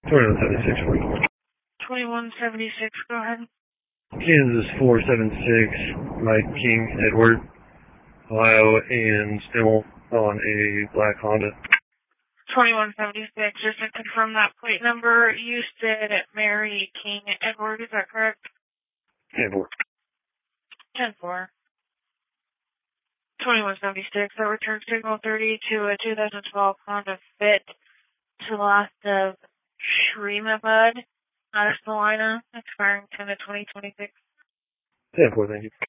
2176. 2176, go ahead. Kansas 476, Mike King, Edward, Ohio, and still on a black Honda. 2176, just to confirm that plate number, you said Mary King Edward, is that correct? 10-4. 10-4. 2176, that return signal 30 to a 2012 Honda Fit to the last of Shreemabad, North Carolina, expiring 10 to 2026. 10-4, thank you.